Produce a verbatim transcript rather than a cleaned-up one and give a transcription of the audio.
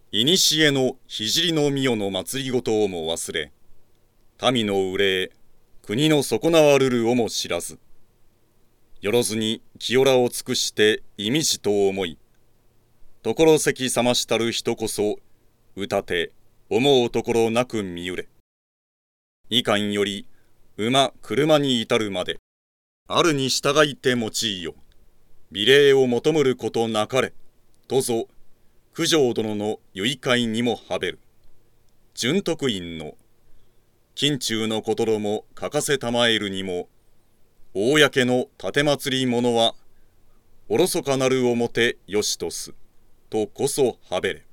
いにしえの聖の御代の祭りごとをも忘れ、民の憂え、国の損なわるるをも知らず、よろずに清らを尽くして意味しと思い、所関さましたる人こそ、歌て思うところなく見ゆれ。いかんより馬車に至るまで、あるに従いて用いよ。美礼を求むることなかれ、とぞ、九条殿の結会にもはべる。純徳院の、近中のことも書かせたまえるにも、公の奉り物は、おろそかなる表よしとす、とこそはべれ。